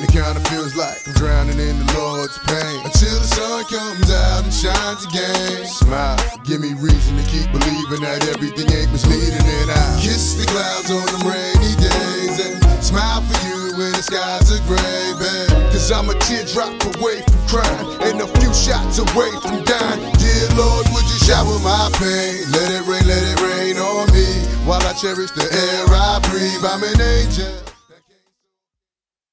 It kinda feels like I'm drowning in the Lord's pain. Until the sun comes out and shines again. Smile, give me reason to keep believing that everything ain't misleading. And I kiss the clouds on them rainy days and smile for you when the skies are gray, babe. Cause I'm a teardrop away from crying and a few shots away from dying. Dear Lord, would you shower my pain? Let it rain on me while I cherish the air I breathe. I'm an angel.